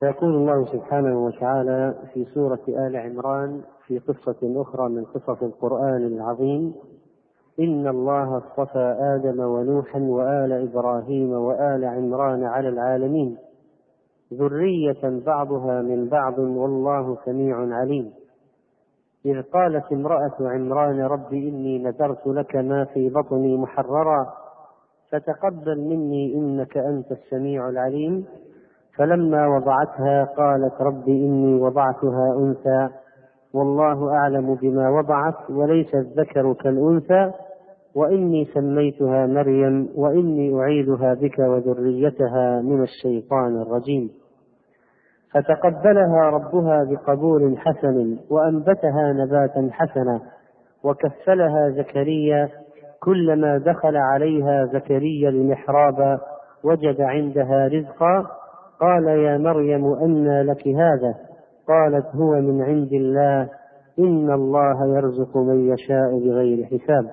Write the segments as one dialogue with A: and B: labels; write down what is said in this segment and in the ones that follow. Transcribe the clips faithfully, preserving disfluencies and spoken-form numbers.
A: فيقول الله سبحانه وتعالى في سورة آل عمران في قصة أخرى من قصص القرآن العظيم: إن الله اصطفى آدم ونوحا وآل إبراهيم وآل عمران على العالمين ذرية بعضها من بعض والله سميع عليم. إذ قالت امرأة عمران رب إني نذرت لك ما في بطني محررا فتقبل مني إنك أنت السميع العليم. فلما وضعتها قالت رب إني وضعتها أنثى والله أعلم بما وضعت وليس الذكر كالأنثى وإني سميتها مريم وإني أعيذها بك وذريتها من الشيطان الرجيم. فتقبلها ربها بقبول حسن وأنبتها نباتا حسنا وكفلها زكريا كلما دخل عليها زكريا المحراب وجد عندها رزقا قال يا مريم أنى لك هذا؟ قالت هو من عند الله إن الله يرزق من يشاء بغير حساب.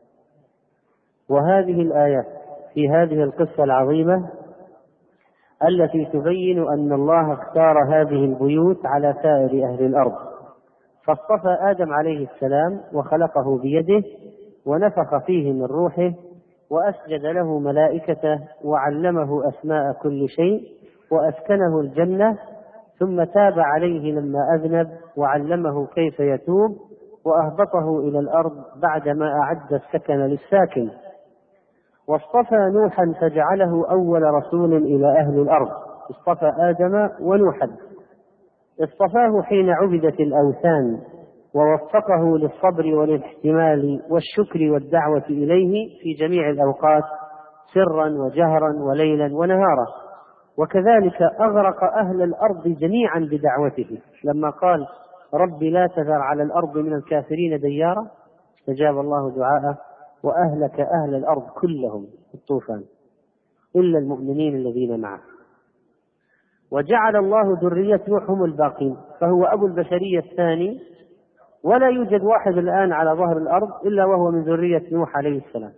A: وهذه الآيات في هذه القصة العظيمة التي تبين أن الله اختار هذه البيوت على سائر أهل الأرض، فاصطفى آدم عليه السلام وخلقه بيده ونفخ فيه من روحه وأسجد له ملائكته وعلمه أسماء كل شيء وأسكنه الجنة، ثم تاب عليه لما أذنب وعلمه كيف يتوب وأهبطه إلى الأرض بعدما أعد السكن للساكن. واصطفى نوحا فجعله أول رسول إلى أهل الأرض. اصطفى آدم ونوحا، اصطفاه حين عبدت الأوثان ووفقه للصبر والاحتمال والشكر والدعوة إليه في جميع الأوقات سرا وجهرا وليلا ونهارا. وكذلك أغرق أهل الأرض جميعا بدعوته لما قال رب لا تذر على الأرض من الكافرين ديارا استجاب الله دعاءه وأهلك أهل الأرض كلهم الطوفان إلا المؤمنين الذين معه. وجعل الله ذرية نوح هم الباقين، فهو أبو البشرية الثاني، ولا يوجد واحد الآن على ظهر الأرض إلا وهو من ذرية نوح عليه السلام.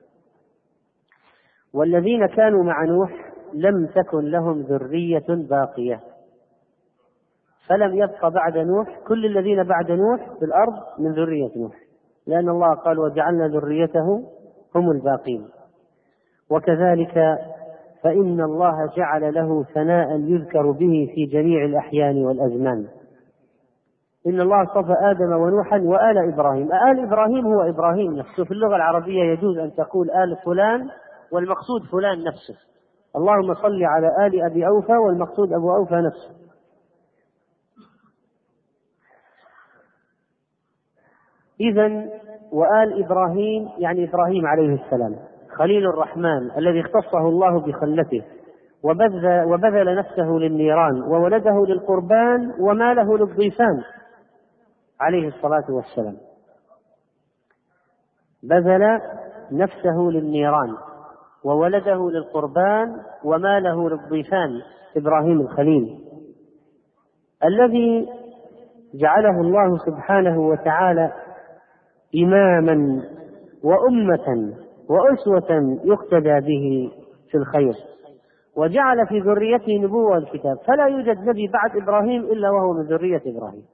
A: والذين كانوا مع نوح لم تكن لهم ذرية باقية، فلم يبق بعد نوح، كل الذين بعد نوح في الأرض من ذرية نوح، لأن الله قال وجعلنا ذريته هم الباقين. وكذلك فإن الله جعل له ثناء يذكر به في جميع الأحيان والأزمان. إن الله اصطفى آدم ونوحا وآل إبراهيم. آل إبراهيم هو إبراهيم نفسه. في اللغة العربية يجوز أن تقول آل فلان والمقصود فلان نفسه. اللهم صل على آل أبي أوفى والمقصود أبو أوفى نفسه. إذن وآل إبراهيم يعني إبراهيم عليه السلام خليل الرحمن الذي اختصه الله بخلته وبذل, وبذل نفسه للنيران وولده للقربان وماله للضيفان عليه الصلاة والسلام. بذل نفسه للنيران وولده للقربان وماله للضيفان إبراهيم الخليل الذي جعله الله سبحانه وتعالى إماما وأمة وأسوة يقتدى به في الخير، وجعل في ذريته نبوة والكتاب، فلا يوجد نبي بعد إبراهيم إلا وهو من ذرية إبراهيم،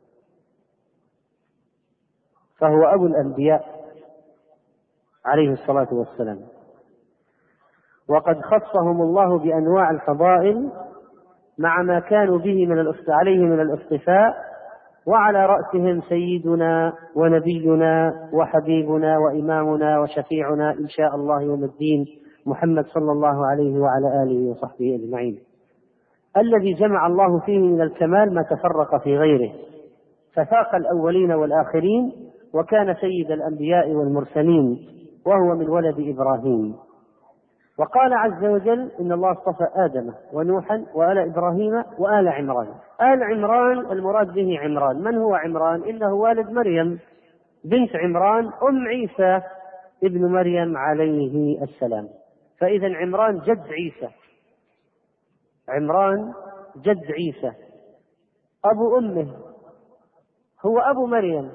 A: فهو أبو الأنبياء عليه الصلاة والسلام. وقد خصهم الله بأنواع الفضائل مع ما كانوا به من عليه من الاصطفاء، وعلى رأسهم سيدنا ونبينا وحبيبنا وإمامنا وشفيعنا إن شاء الله يوم الدين محمد صلى الله عليه وعلى آله وصحبه أجمعين، الذي جمع الله فيه من الكمال ما تفرق في غيره، ففاق الأولين والآخرين، وكان سيد الأنبياء والمرسلين، وهو من ولد إبراهيم. وقال عز وجل إن الله اصطفى آدم ونوحا وآل إبراهيم وآل عمران. آل عمران المراد به عمران. من هو عمران؟ إنه والد مريم بنت عمران أم عيسى ابن مريم عليه السلام. فإذا عمران جد عيسى، عمران جد عيسى، أبو أمه هو أبو مريم.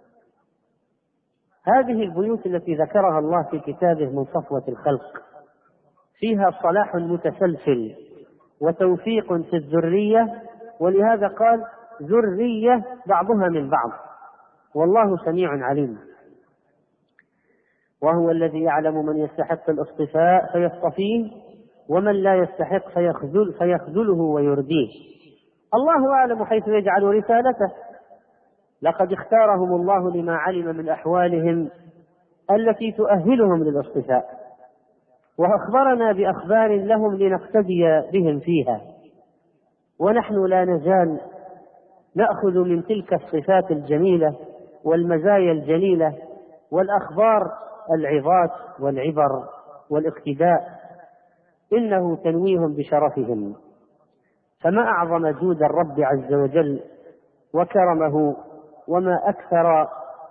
A: هذه البيوت التي ذكرها الله في كتابه من صفوة الخلق فيها صلاح متسلسل وتوفيق في الذرية ولهذا قال ذرية بعضها من بعض، والله سميع عليم. وهو الذي يعلم من يستحق الاصطفاء فيصطفيه ومن لا يستحق فيخذل فيخذله ويرديه. الله أعلم حيث يجعل رسالته، لقد اختارهم الله لما علم من أحوالهم التي تؤهلهم للاصطفاء، وأخبرنا بأخبار لهم لنقتدي بهم فيها، ونحن لا نزال نأخذ من تلك الصفات الجميلة والمزايا الجليلة والأخبار العظات والعبر والاقتداء، إنه تنويه بشرفهم. فما أعظم جود الرب عز وجل وكرمه، وما أكثر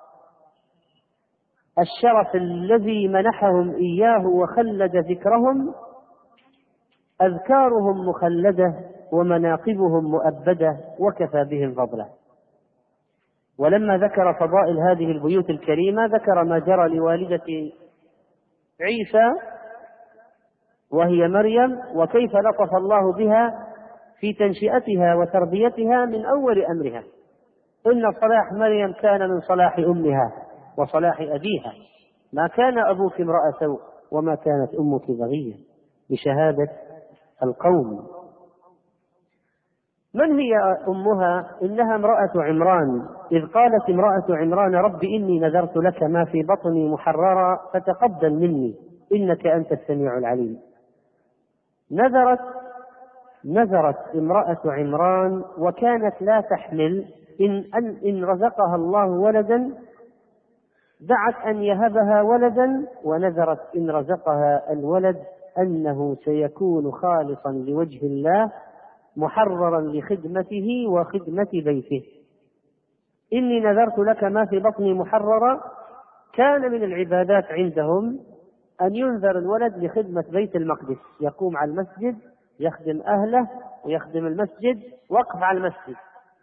A: الشرف الذي منحهم إياه وخلد ذكرهم. أذكارهم مخلدة ومناقبهم مؤبدة، وكفى بهم فضلا. ولما ذكر فضائل هذه البيوت الكريمة ذكر ما جرى لوالدة عيسى وهي مريم، وكيف لطف الله بها في تنشئتها وتربيتها من أول أمرها. إن صلاح مريم كان من صلاح أمها وصلاح أبيها، ما كان أبوك امرأ سوء وما كانت أمك بغية، بشهادة القوم. من هي أمها؟ إنها امرأة عمران، إذ قالت امرأة عمران رب إني نذرت لك ما في بطني محررا فتقبل مني إنك أنت السميع العليم. نذرت نذرت امرأة عمران وكانت لا تحمل، إن, أن, إن رزقها الله ولدا دعت أن يهبها ولدا، ونذرت إن رزقها الولد أنه سيكون خالصا لوجه الله محررا لخدمته وخدمة بيته. إني نذرت لك ما في بطني محررا، كان من العبادات عندهم أن ينذر الولد لخدمة بيت المقدس، يقوم على المسجد يخدم أهله ويخدم المسجد، وقف على المسجد.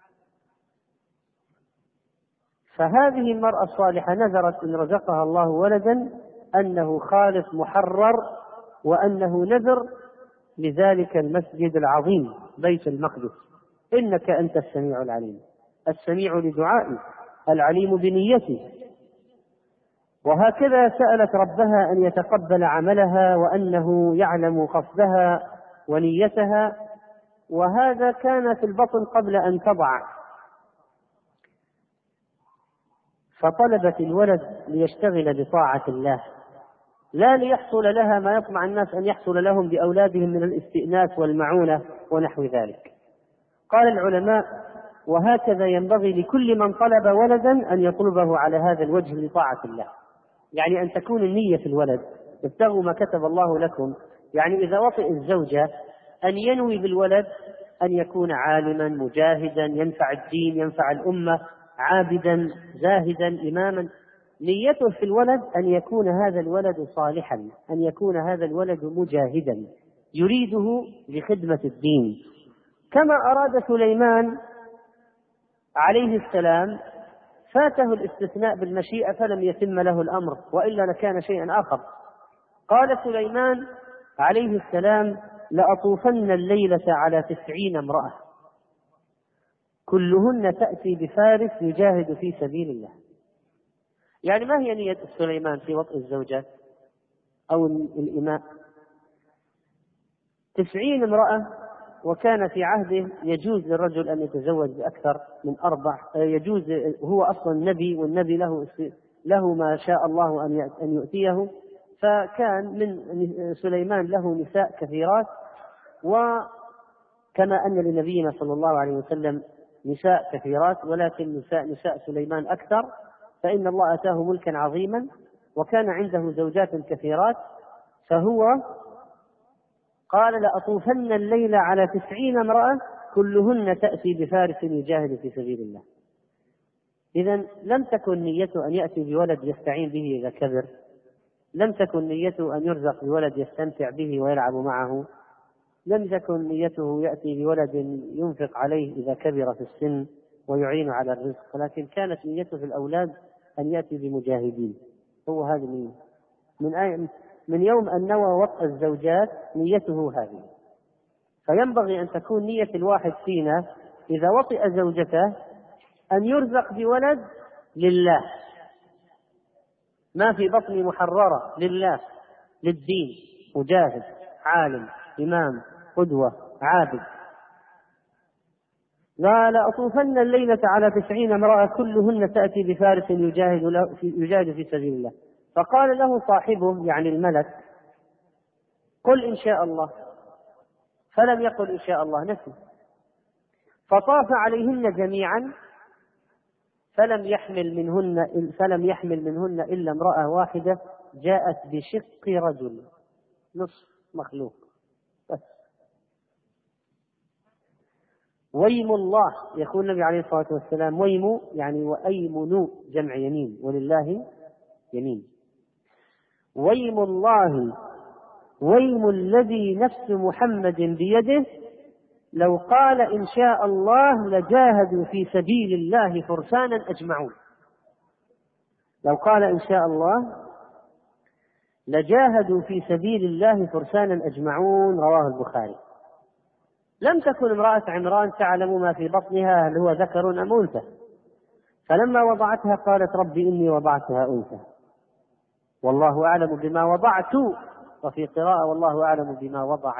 A: فهذه المرأة الصالحة نذرت إن رزقها الله ولدا أنه خالص محرر، وأنه نذر لذلك المسجد العظيم بيت المقدس. إنك أنت السميع العليم، السميع لدعائي العليم بنيتي. وهكذا سألت ربها أن يتقبل عملها، وأنه يعلم قصدها ونيتها، وهذا كان في البطن قبل أن تضع. فطلبت الولد ليشتغل بطاعة الله، لا ليحصل لها ما يطمع الناس أن يحصل لهم بأولادهم من الاستئناس والمعونة ونحو ذلك. قال العلماء: وهكذا ينبغي لكل من طلب ولدا أن يطلبه على هذا الوجه لطاعة الله، يعني أن تكون النية في الولد ابتغوا ما كتب الله لكم. يعني إذا وطئ الزوجة أن ينوي بالولد أن يكون عالما مجاهدا ينفع الدين ينفع الأمة، عابدا زاهدا إماما. نيته في الولد أن يكون هذا الولد صالحا، أن يكون هذا الولد مجاهدا يريده لخدمة الدين، كما أراد سليمان عليه السلام. فاته الاستثناء بالمشيئة فلم يتم له الأمر، وإلا لكان شيئا آخر. قال سليمان عليه السلام: لأطوفن الليلة على تسعين امرأة كلهن تأتي بفارس يجاهد في سبيل الله. يعني ما هي نية سليمان في وطء الزوجات أو الإماء؟ تسعين امرأة، وكان في عهده يجوز للرجل أن يتزوج بأكثر من أربع، يجوز، هو أصلا نبي، والنبي له له ما شاء الله أن يؤتيه. فكان من سليمان له نساء كثيرات، وكما أن لنبينا صلى الله عليه وسلم نساء كثيرات، ولكن نساء نساء سليمان أكثر، فإن الله آتاه ملكا عظيما وكان عنده زوجات كثيرات. فهو قال: لأطوفن الليل على تسعين امرأة كلهن تأتي بفارس يجاهد في سبيل الله. إذن لم تكن نيته أن يأتي بولد يستعين به إذا كبر، لم تكن نيته أن يرزق بولد يستمتع به ويلعب معه، لم تكن نيته يأتي بولد ينفق عليه إذا كبر في السن ويعين على الرزق، ولكن كانت نيته في الأولاد أن يأتي بمجاهدين. هو هذه النية من آية من يوم أن نوى وطء الزوجات، نيته هذه. فينبغي أن تكون نية الواحد فينا إذا وطئ زوجته أن يرزق بولد لله، ما في بطني محررة لله، للدين، مجاهد، عالم، إمام، قدوة، عابد. قال أطوفن الليلة على تسعين امرأة كلهن تأتي بفارس يجاهد, له في يجاهد في سبيل الله. فقال له صاحبه يعني الملك قل إن شاء الله، فلم يقل إن شاء الله، نسي. فطاف عليهن جميعا فلم يحمل منهن فلم يحمل منهن إلا امرأة واحدة جاءت بشق رجل، نصف مخلوق بس. ويم الله، يقول النبي عليه الصلاة والسلام ويم يعني وأيمن جمع يمين، ولله يمين. ويم الله ويم الذي نفس محمد بيده لو قال إن شاء الله لجاهدوا في سبيل الله فرسانا أجمعون. لو قال إن شاء الله لجاهدوا في سبيل الله فرسانا أجمعون، رواه البخاري. لم تكن امرأة عمران تعلم ما في بطنها هل هو ذكر أم أنثى، فلما وضعتها قالت رب إني وضعتها أنثى والله أعلم بما وضعت، وفي قراءة والله أعلم بما وضعت.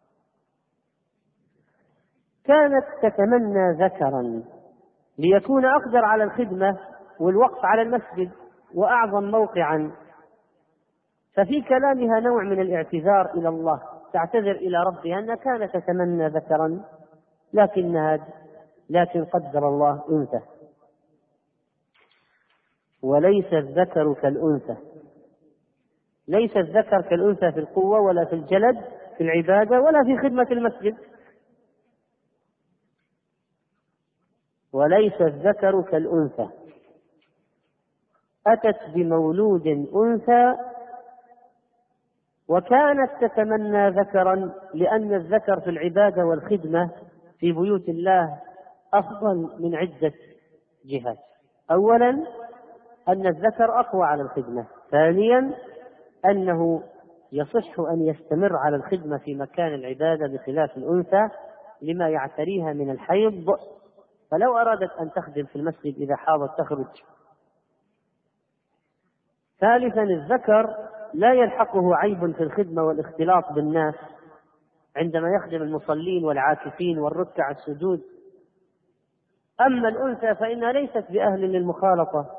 A: كانت تتمنى ذكرا ليكون أقدر على الخدمة والوقف على المسجد وأعظم موقعا، ففي كلامها نوع من الاعتذار إلى الله، تعتذر إلى ربها أنها كانت تتمنى ذكرا لكنها لكن قدر الله أنثى. وليس الذكر كالأنثى، ليس الذكر كالأنثى في القوة ولا في الجلد في العبادة ولا في خدمة المسجد. وليس الذكر كالأنثى، أتت بمولود أنثى وكانت تتمنى ذكرا، لأن الذكر في العبادة والخدمة في بيوت الله أفضل من عدة جهات. أولا أن الذكر أقوى على الخدمة، ثانيا أنه يصح أن يستمر على الخدمة في مكان العبادة بخلاف الأنثى لما يعتريها من الحيض، فلو أرادت أن تخدم في المسجد إذا حاضت تخرج. ثالثا الذكر لا يلحقه عيب في الخدمة والاختلاط بالناس عندما يخدم المصلين والعاكفين والركع السجود. أما الأنثى فإنها ليست بأهل للمخالطة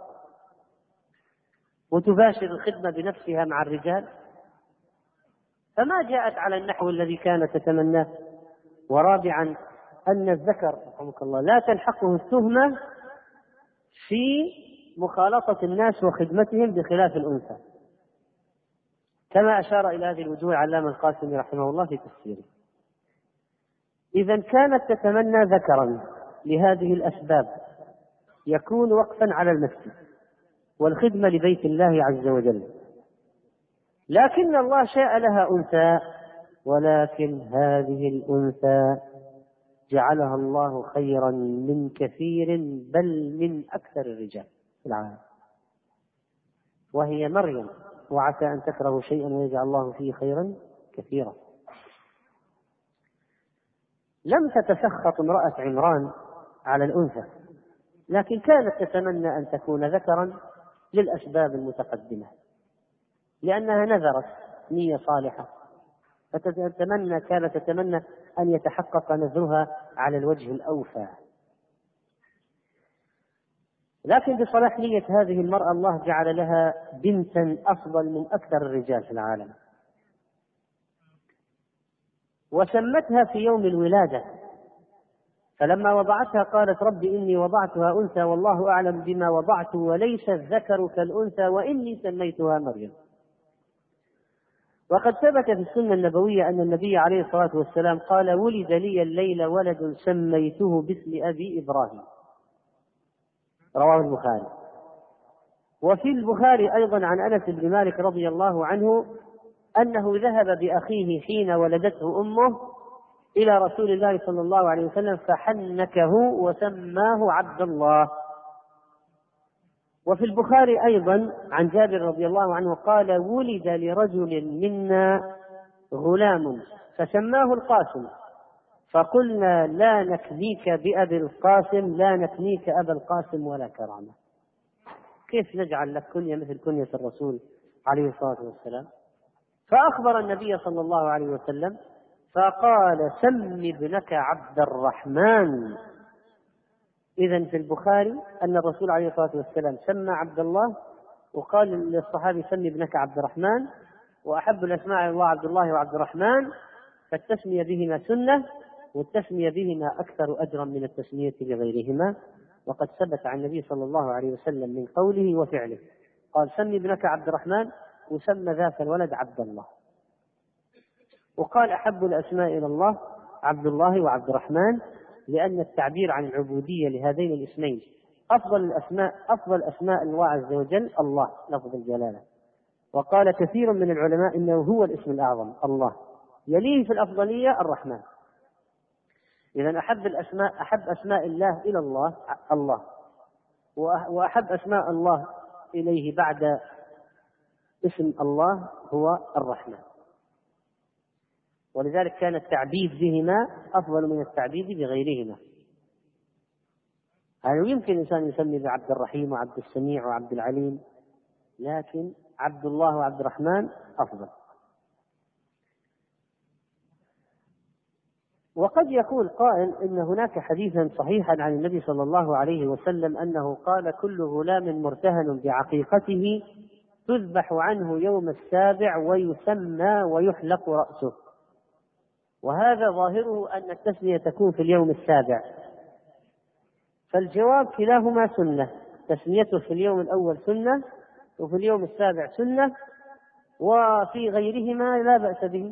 A: وتباشر الخدمة بنفسها مع الرجال، فما جاءت على النحو الذي كانت تتمناه. ورابعا أن الذكر رحمك الله لا تلحقه التهمة في مخالطة الناس وخدمتهم بخلاف الأنثى، كما أشار إلى هذه الوجوه علامة القاسمي رحمه الله في تفسيره. إذا كانت تتمنى ذكرا لهذه الأسباب يكون وقفا على المسجد والخدمة لبيت الله عز وجل، لكن الله شاء لها أنثى، ولكن هذه الأنثى جعلها الله خيرا من كثير بل من أكثر الرجال في العالم، وهي مريم. وعسى أن تكرهوا شيئا ويجعل الله فيه خيرا كثيرا. لم تتسخط امرأة عمران على الأنثى، لكن كانت تتمنى أن تكون ذكرا للأسباب المتقدمة، لأنها نذرت نية صالحة، فتتمنى كانت تتمنى أن يتحقق نذرها على الوجه الأوفى. لكن بصلاح نية هذه المرأة الله جعل لها بنتا أفضل من أكثر الرجال في العالم، وسمتها في يوم الولادة، فلما وضعتها قالت رب إني وضعتها أنثى والله أعلم بما وضعت وليس الذكر كالأنثى وإني سميتها مريم. وقد ثبت في السنة النبوية أن النبي عليه الصلاة والسلام قال ولد لي الليلة ولد سميته باسم أبي إبراهيم، رواه البخاري. وفي البخاري أيضا عن أنس بن مالك رضي الله عنه أنه ذهب بأخيه حين ولدته أمه إلى رسول الله صلى الله عليه وسلم فحنكه وسماه عبد الله. وفي البخاري أيضا عن جابر رضي الله عنه قال ولد لرجل منا غلام فسماه القاسم، فقلنا لا نكنيك بأبي القاسم، لا نكنيك أبا القاسم ولا كرامة. كيف نجعل لك كنية مثل كنية الرسول عليه الصلاة والسلام؟ فأخبر النبي صلى الله عليه وسلم فقال سم ابنك عبد الرحمن. إذن في البخاري أن الرسول عليه الصلاة والسلام سمى عبد الله وقال للصحابي سم ابنك عبد الرحمن، وأحب الأسماء إلى الله عبد الله وعبد الرحمن، فالتسمية بهما سنة، والتسمية بهما أكثر أجرا من التسمية بغيرهما. وقد ثبت عن النبي صلى الله عليه وسلم من قوله وفعله قال سم ابنك عبد الرحمن، وسمى ذاك الولد عبد الله. وقال أحب الأسماء إلى الله عبد الله وعبد الرحمن، لأن التعبير عن العبودية لهذين الاسمين أفضل الأسماء، أفضل أسماء الله عز وجل الله لفظ الجلالة. وقال كثير من العلماء إنه هو الاسم الأعظم الله، يليه في الأفضلية الرحمن. إذن أحب الأسماء، أحب أسماء الله إلى الله الله، وأحب أسماء الله إليه بعد اسم الله هو الرحمن. ولذلك كان التعبيد بهما أفضل من التعبيد بغيرهما. يعني يمكن الإنسان يسمي بعبد الرحيم وعبد السميع وعبد العليم، لكن عبد الله وعبد الرحمن أفضل. وقد يقول قائل إن هناك حديثا صحيحا عن النبي صلى الله عليه وسلم أنه قال كل غلام مرتهن بعقيقته تذبح عنه يوم السابع ويسمى ويحلق رأسه. وهذا ظاهره أن التسمية تكون في اليوم السابع، فالجواب كلاهما سنة، تسميته في اليوم الأول سنة وفي اليوم السابع سنة، وفي غيرهما لا بأس به.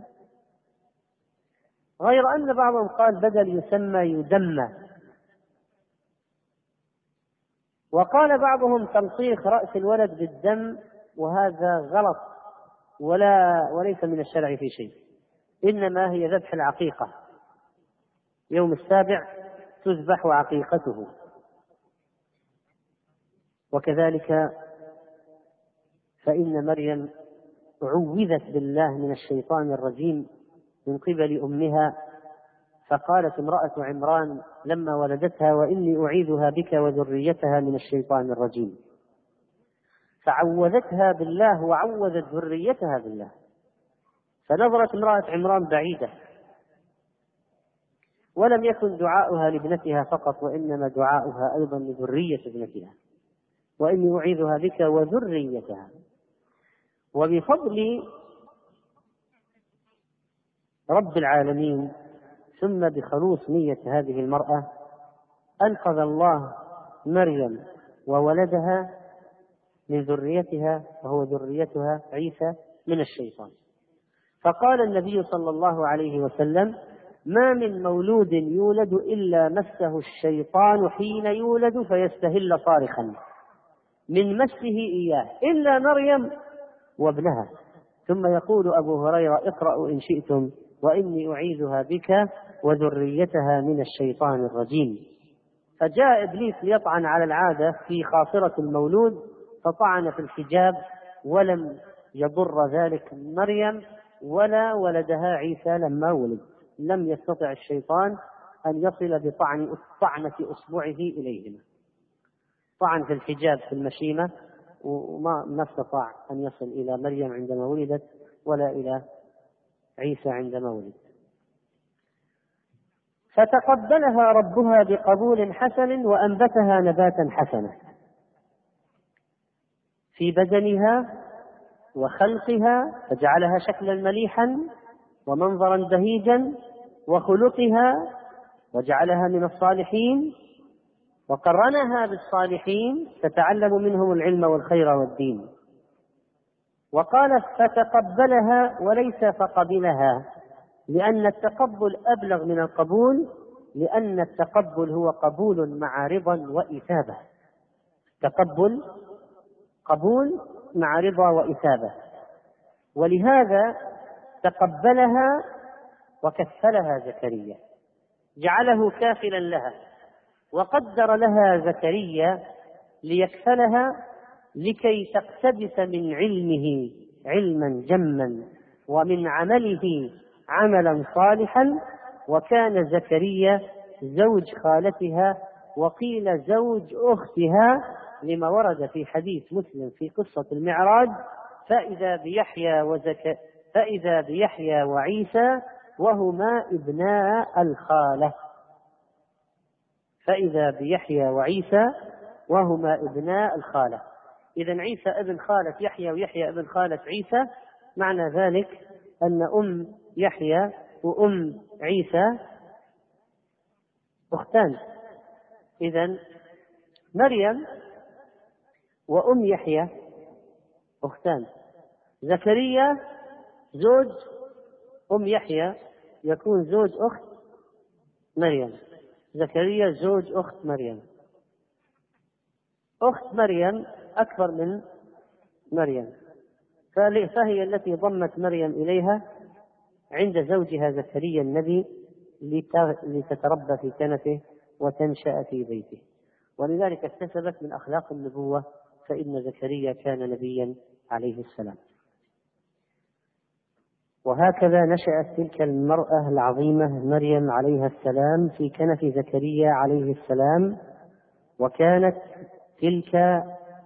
A: غير أن بعضهم قال بدل يسمى يدمى، وقال بعضهم تلصيق رأس الولد بالدم، وهذا غلط ولا وليس من الشرع في شيء، إنما هي ذبح العقيقة، يوم السابع تذبح عقيقته. وكذلك فإن مريم عوذت بالله من الشيطان الرجيم من قبل أمها، فقالت امرأة عمران لما ولدتها وإني أعيذها بك وذريتها من الشيطان الرجيم، فعوذتها بالله وعوذت ذريتها بالله. فنظرت امرأة عمران بعيدة، ولم يكن دعاؤها لابنتها فقط، وإنما دعاؤها أيضا لذرية ابنتها، وإني أعيذها بك وذريتها. وبفضل رب العالمين ثم بخلوص نية هذه المرأة أنقذ الله مريم وولدها من ذريتها، وهو ذريتها عيسى، من الشيطان. فقال النبي صلى الله عليه وسلم ما من مولود يولد إلا مسه الشيطان حين يولد فيستهل صارخا من مسه إياه إلا مريم وابنها. ثم يقول أبو هريرة اقرأوا إن شئتم وإني أعيذها بك وذريتها من الشيطان الرجيم. فجاء إبليس ليطعن على العادة في خاصرة المولود، فطعن في الحجاب ولم يضر ذلك مريم ولا ولدها عيسى لما ولد. لم يستطع الشيطان أن يصل بطعن طعنة أصبعه إليهما، طعن في الحجاب في المشيمة وما ما استطاع أن يصل إلى مريم عندما ولدت ولا إلى عيسى عندما ولد. فتقبلها ربها بقبول حسن وأنبتها نباتا حسنا في بدنها وخلقها، فجعلها شكلا مليحا ومنظرا بهيجا، وخلقها وجعلها من الصالحين، وقرنها بالصالحين تتعلم منهم العلم والخير والدين. وقال فتقبلها وليس فقبلها، لأن التقبل أبلغ من القبول، لأن التقبل هو قبول مع رضا وإثابة. تقبل قبول مع رضا وإثابة، ولهذا تقبلها وكفلها زكريا، جعله كافلا لها، وقدر لها زكريا ليكفلها لكي تقتبس من علمه علما جما ومن عمله عملا صالحا، وكان زكريا زوج خالتها وقيل زوج أختها، لما ورد في حديث مسلم في قصة المعراج: فإذا بيحيى وزك فإذا بيحيى وعيسى وهما ابناء الخالة. فإذا بيحيى وعيسى وهما ابناء الخالة. إذن عيسى ابن خالة يحيى ويحيى ابن خالة عيسى، معنى ذلك أن أم يحيى وأم عيسى أختان. إذن مريم وأم يحيى أختان. زكريا زوج أم يحيى يكون زوج أخت مريم. زكريا زوج أخت مريم. أخت مريم أكبر من مريم، فهي التي ضمت مريم إليها عند زوجها زكريا النبي لتتربى في كنفه وتنشأ في بيته، ولذلك اكتسبت من أخلاق النبوة، فإن زكريا كان نبيا عليه السلام. وهكذا نشأت تلك المرأة العظيمة مريم عليها السلام في كنف زكريا عليه السلام، وكانت تلك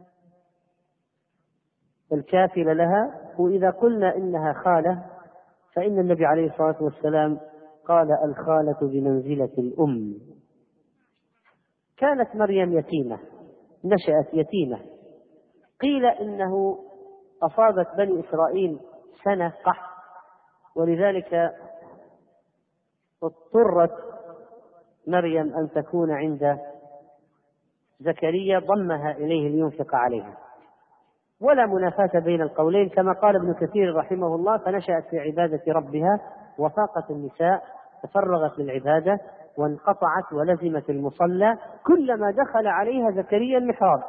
A: الكافلة لها. وإذا قلنا إنها خالة فإن النبي عليه الصلاة والسلام قال: الخالة بمنزلة الأم. كانت مريم يتيمة، نشأت يتيمة. قيل إنه أصابت بني إسرائيل سنة قحط، ولذلك اضطرت مريم أن تكون عند زكريا، ضمها إليه لينفق عليها. ولا منافاة بين القولين، كما قال ابن كثير رحمه الله: فنشأت في عبادة ربها وفاقت النساء، تفرغت للعبادة وانقطعت ولزمت المصلى، كلما دخل عليها زكريا المحراب،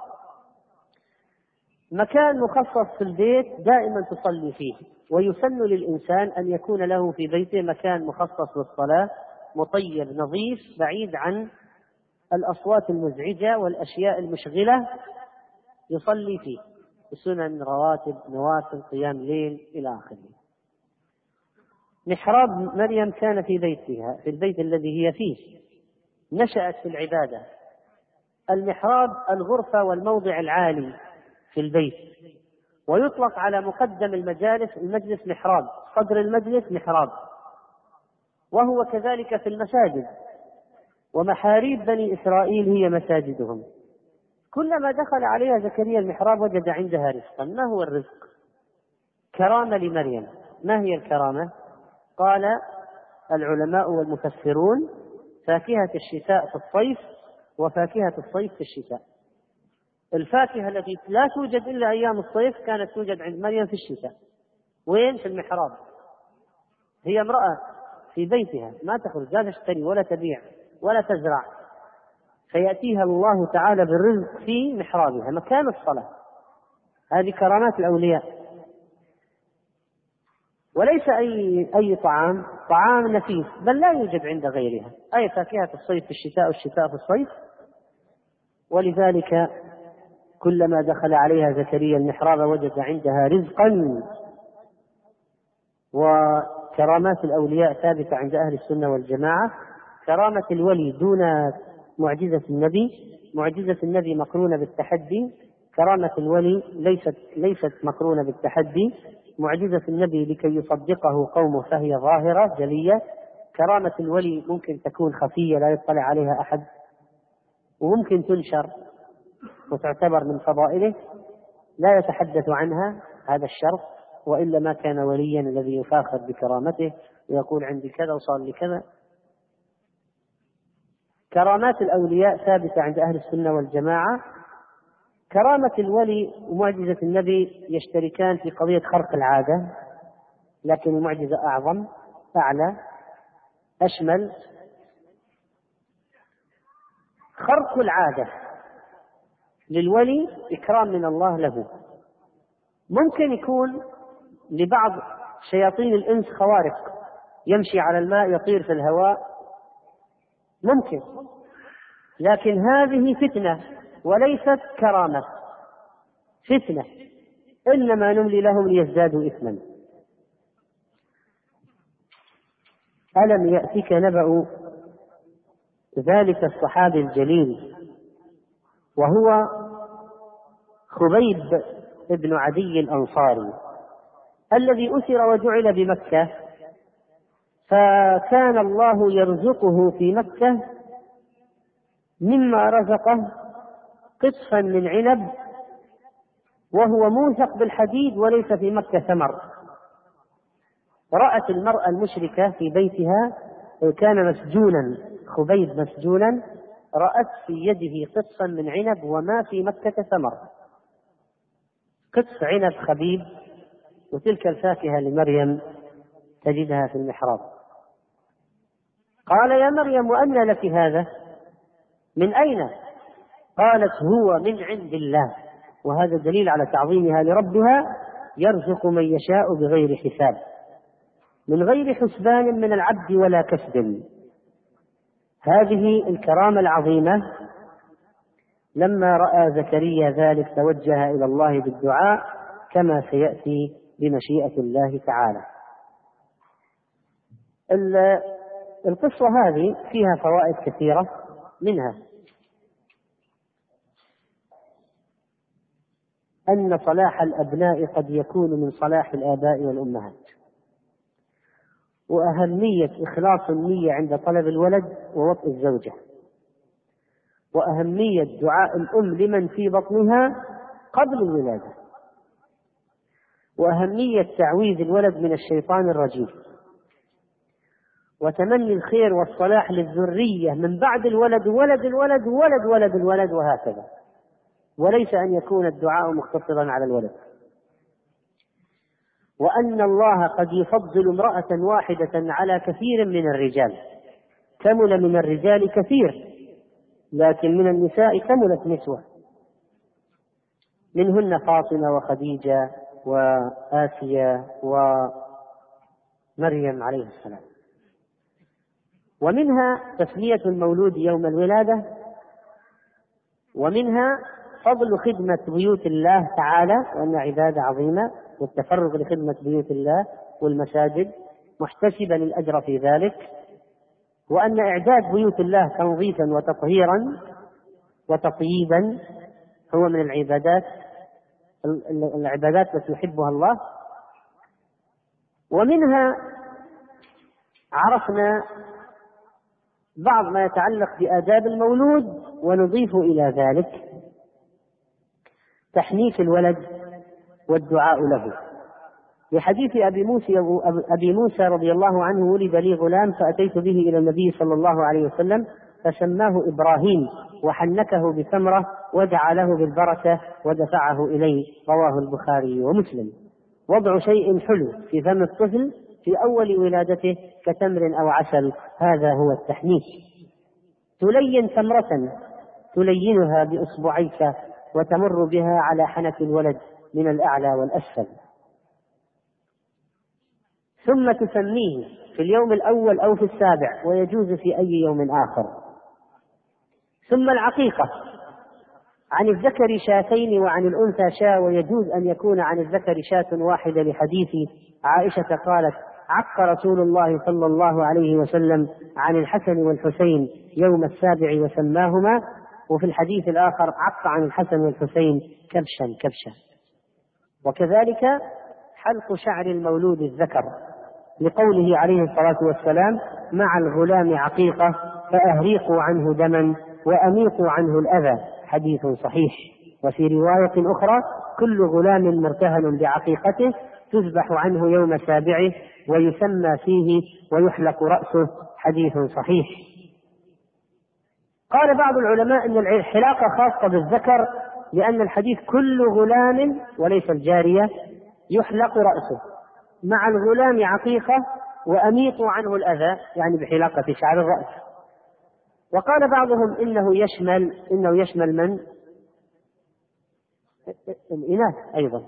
A: مكان مخصص في البيت دائما تصلي فيه. ويسن للإنسان أن يكون له في بيته مكان مخصص للصلاة، مطيب نظيف بعيد عن الأصوات المزعجة والأشياء المشغلة، يصلي فيه بسنن، رواتب، نوافل، قيام ليل إلى آخره. محراب مريم كان في بيتها، في البيت الذي هي فيه، نشأت في العبادة. المحراب الغرفة والموضع العالي في البيت، ويطلق على مقدم المجالس المجلس محراب، صدر المجلس محراب، وهو كذلك في المساجد. ومحاريب بني إسرائيل هي مساجدهم. كلما دخل عليها زكريا المحراب وجد عندها رزقا. ما هو الرزق؟ كرامة لمريم. ما هي الكرامة؟ قال العلماء والمفسرون: فاكهة الشتاء في الصيف، وفاكهة الصيف في الشتاء. الفاكهة التي لا توجد إلا أيام الصيف كانت توجد عند مريم في الشتاء. وين؟ في المحراب. هي امرأة في بيتها، ما تخرج، لا تشتري ولا تبيع ولا تزرع، فيأتيها الله تعالى بالرزق في محرابها مكان الصلاة. هذه كرامات الأولياء. وليس أي أي طعام، طعام نفيس، بل لا يوجد عند غيرها، أي فاكهة الصيف في الشتاء والشتاء في الصيف. ولذلك كلما دخل عليها زكريا المحراب وجد عندها رزقا. وكرامات الأولياء ثابتة عند أهل السنة والجماعة. كرامة الولي دون معجزة النبي، معجزة النبي مقرونة بالتحدي، كرامة الولي ليست ليست مقرونة بالتحدي. معجزة النبي لكي يصدقه قومه فهي ظاهرة جلية. كرامة الولي ممكن تكون خفية لا يطلع عليها أحد، وممكن تنشر وتعتبر من فضائله لا يتحدث عنها، هذا الشرط، وإلا ما كان وليا الذي يفاخر بكرامته ويقول عندي كذا وصار لي كذا. كرامات الأولياء ثابتة عند أهل السنة والجماعة. كرامة الولي ومعجزة النبي يشتركان في قضية خرق العادة، لكن المعجزة أعظم، أعلى، أشمل. خرق العادة للولي إكرام من الله له. ممكن يكون لبعض شياطين الإنس خوارق، يمشي على الماء، يطير في الهواء، ممكن، لكن هذه فتنة وليست كرامة. فتنة، إنما نملي لهم ليزدادوا إثما. ألم يأتك نبأ ذلك الصحابي الجليل وهو خبيب ابن عدي الأنصاري الذي أسر وجعل بمكة، فكان الله يرزقه في مكة مما رزقه قطفا من عنب وهو موثق بالحديد وليس في مكة ثمر. رأت المرأة المشركة في بيتها، كان مسجونا خبيب مسجونا، رأت في يده قطفا من عنب وما في مكة ثمر، قطف عنب خبيب، وتلك الفاكهة لمريم تجدها في المحراب. قال يا مريم وأنى لك هذا؟ من أين؟ قالت هو من عند الله. وهذا دليل على تعظيمها لربها، يرزق من يشاء بغير حساب، من غير حسبان من العبد ولا كسب. هذه الكرامة العظيمة. لما رأى زكريا ذلك توجه إلى الله بالدعاء كما سيأتي بمشيئة الله تعالى. القصة هذه فيها فوائد كثيرة، منها أن صلاح الأبناء قد يكون من صلاح الآباء والأمهات، وأهمية إخلاص النية عند طلب الولد ووطء الزوجة، وأهمية دعاء الأم لمن في بطنها قبل الولادة، وأهمية تعويذ الولد من الشيطان الرجيم، وتمني الخير والصلاح للذرية من بعد الولد ولد الولد ولد ولد الولد وهكذا، وليس أن يكون الدعاء مقتصرا على الولد. وأن الله قد يفضل امرأة واحدة على كثير من الرجال، كمل من الرجال كثير لكن من النساء كملت نسوة، منهن فاطمة وخديجة وآسيا ومريم عليه السلام. ومنها تسمية المولود يوم الولادة، ومنها فضل خدمة بيوت الله تعالى، وأن عبادة عظيمة، والتفرغ لخدمة بيوت الله والمساجد محتسبا الأجر في ذلك، وأن إعداد بيوت الله تنظيفا وتطهيرا وتطييبا هو من العبادات العبادات التي يحبها الله. ومنها عرفنا بعض ما يتعلق بآداب المولود، ونضيف إلى ذلك تحنيك الولد والدعاء له. لحديث أبي موسى, أبي موسى رضي الله عنه: ولد لي غلام فأتيت به إلى النبي صلى الله عليه وسلم فسماه إبراهيم وحنكه بتمرة ودعا له بالبركة ودفعه إليه، رواه البخاري ومسلم. وضع شيء حلو في فم الطفل في أول ولادته كتمر أو عسل، هذا هو التحنيك. تلين تمرة تلينها بإصبعيك وتمر بها على حنك الولد من الأعلى والأسفل، ثم تسميه في اليوم الأول أو في السابع، ويجوز في أي يوم آخر. ثم العقيقة، عن الذكر شاتين وعن الأنثى شاة، ويجوز أن يكون عن الذكر شاة واحدة، لحديث عائشة قالت: عق رسول الله صلى الله عليه وسلم عن الحسن والحسين يوم السابع وسماهما. وفي الحديث الآخر: عق عن الحسن والحسين كبشا كبشا. وكذلك حلق شعر المولود الذكر، لقوله عليه الصلاة والسلام: مع الغلام عقيقة فأهريقوا عنه دما وأميقوا عنه الأذى، حديث صحيح. وفي رواية أخرى: كل غلام مرتهن بعقيقته تذبح عنه يوم سابعه ويسمى فيه ويحلق رأسه، حديث صحيح. قال بعض العلماء أن الحلاقة خاصة بالذكر، لأن الحديث: كل غلام وليس الجارية يحلق رأسه، مع الغلام عقيقة وأميطوا عنه الأذى، يعني بحلاقة شعر الرأس. وقال بعضهم إنه يشمل إنه يشمل من؟ الإناث أيضا.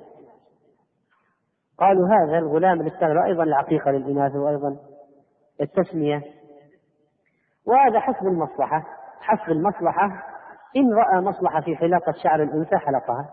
A: قالوا هذا الغلام للثغر أيضا العقيقة للإناث، وأيضا التسمية. وهذا حسب المصلحة، حسب المصلحة. إن رأى مصلحة في حلاقة شعر الأنثى حلقها،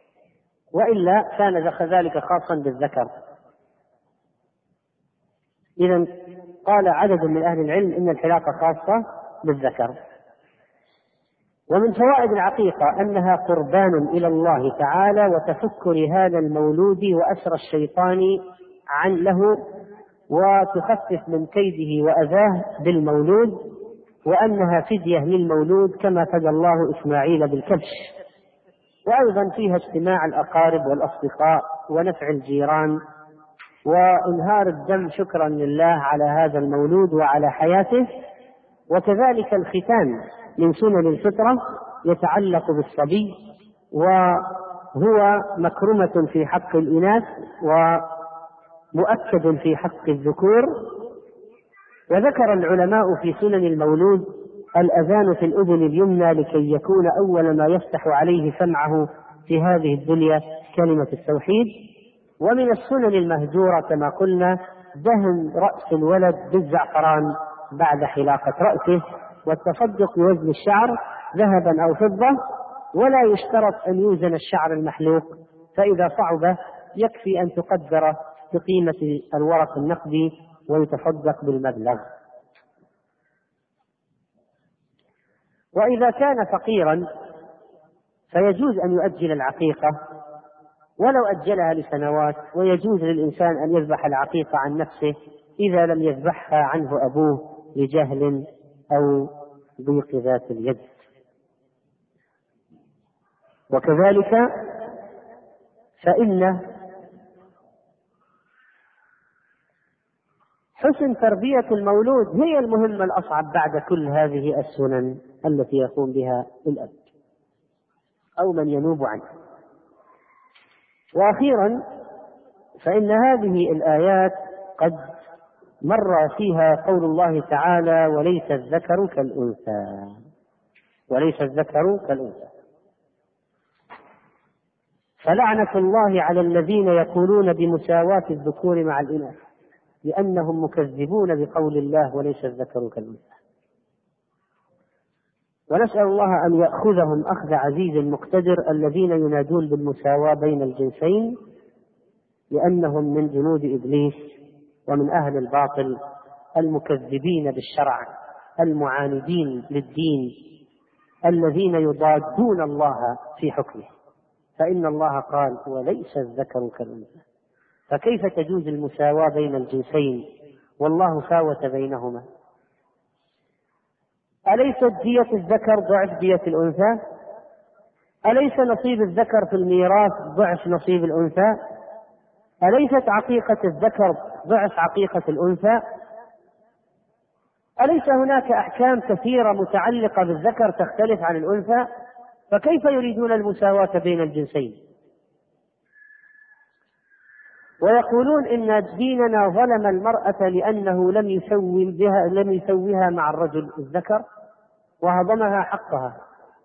A: وإلا كان ذلك خاصا بالذكر. إذن قال عدد من أهل العلم إن الحلاقة خاصة بالذكر. ومن فوائد العقيقة أنها قربان إلى الله تعالى وتفك رهان المولود وأسر الشيطان عن له، وتخفف من كيده وأذاه بالمولود، وأنها فدية للمولود كما فدى الله إسماعيل بالكبش. وأيضا فيها اجتماع الأقارب والأصدقاء ونفع الجيران وإنهار الدم شكرا لله على هذا المولود وعلى حياته. وكذلك الختان من سنن الفطرة يتعلق بالصبي، وهو مكرمة في حق الإناث ومؤكد في حق الذكور. وذكر العلماء في سنن المولود الأذان في الأذن اليمنى لكي يكون أول ما يفتح عليه سمعه في هذه الدنيا كلمة التوحيد. ومن السنن المهجورة كما قلنا دهن رأس الولد بالزعفران بعد حلاقة رأسه، والتصدق بوزن الشعر ذهبا أو فضة، ولا يشترط أن يوزن الشعر المحلوق، فإذا صعب يكفي أن تقدر بقيمة الورق النقدي ويتصدق بالمبلغ. وإذا كان فقيرا فيجوز أن يؤجل العقيقة ولو أجلها لسنوات، ويجوز للإنسان أن يذبح العقيقة عن نفسه إذا لم يذبحها عنه أبوه لجهل أو ضيق ذات اليد. وكذلك فإن حسن تربية المولود هي المهمة الأصعب بعد كل هذه السنن التي يقوم بها الأب أو من ينوب عنه. وأخيرا فإن هذه الآيات قد مر فيها قول الله تعالى وليس الذكر كالأنثى، وليس الذكر كالأنثى. فلعنة الله على الذين يقولون بمساواة الذكور مع الإناث لأنهم مكذبون بقول الله وليس الذكر كالأنثى. ونسأل الله أن يأخذهم أخذ عزيز مقتدر الذين ينادون بالمساواة بين الجنسين، لأنهم من جنود إبليس ومن أهل الباطل المكذبين بالشرع المعاندين للدين الذين يضادون الله في حكمه، فإن الله قال وليس الذكر كالأنثى، فكيف تجوز المساواة بين الجنسين والله ساوت بينهما؟ أليست دية الذكر ضعف دية الأنثى؟ أليس نصيب الذكر في الميراث ضعف نصيب الأنثى؟ أليست عقيقة الذكر ضعف عقيقة الأنثى؟ أليس هناك أحكام كثيرة متعلقة بالذكر تختلف عن الأنثى؟ فكيف يريدون المساواة بين الجنسين؟ ويقولون إن ديننا ظلم المرأة لأنه لم يسوي بها لم يسويها مع الرجل الذكر وهضمها حقها.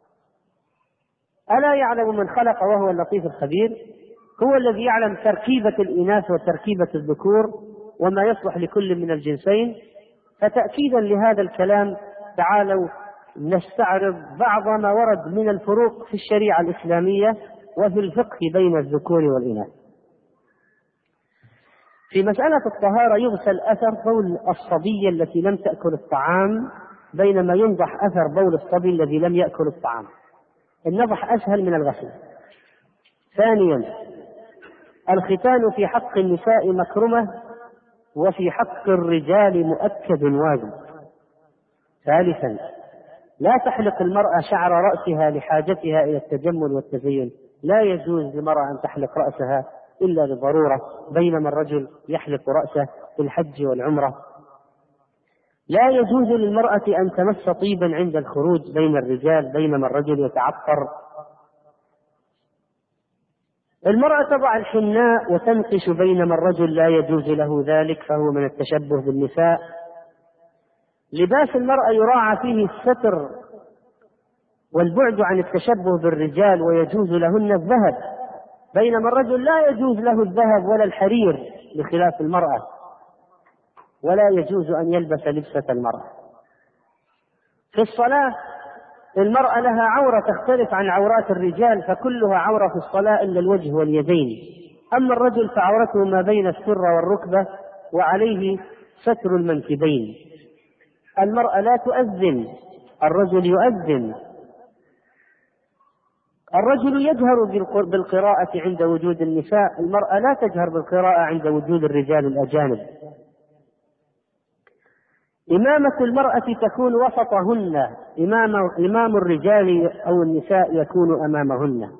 A: ألا يعلم من خلق وهو اللطيف الخبير؟ هو الذي يعلم تركيبة الإناث وتركيبة الذكور وما يصلح لكل من الجنسين. فتأكيدا لهذا الكلام تعالوا نستعرض بعض ما ورد من الفروق في الشريعة الإسلامية وفي الفقه بين الذكور والإناث. في مسألة الطهارة يغسل أثر بول الصبية التي لم تأكل الطعام، بينما ينضح أثر بول الصبي الذي لم يأكل الطعام. النضح أسهل من الغسل. ثانيا الختان في حق النساء مكرمة وفي حق الرجال مؤكد واجب. ثالثا لا تحلق المرأة شعر رأسها لحاجتها إلى التجمل والتزين، لا يجوز للمرأة أن تحلق رأسها إلا لضرورة، بينما الرجل يحلق رأسه في الحج والعمرة. لا يجوز للمرأة أن تمس طيبا عند الخروج بين الرجال، بينما الرجل يتعطر. المرأة تضع الحناء وتنقش، بينما الرجل لا يجوز له ذلك، فهو من التشبه بالنساء. لباس المرأة يراعى فيه الستر والبعد عن التشبه بالرجال، ويجوز لهن الذهب، بينما الرجل لا يجوز له الذهب ولا الحرير بخلاف المرأة، ولا يجوز أن يلبس لبسة المرأة. في الصلاة المرأة لها عورة تختلف عن عورات الرجال، فكلها عورة في الصلاة إلا الوجه واليدين. أما الرجل فعورته ما بين السرة والركبة، وعليه ستر المنكبين. المرأة لا تؤذن، الرجل يؤذن. الرجل يجهر بالقراءة عند وجود النساء، المرأة لا تجهر بالقراءة عند وجود الرجال الأجانب. إمامة المرأة تكون وسطهن، إمام, إمام الرجال أو النساء يكون أمامهن.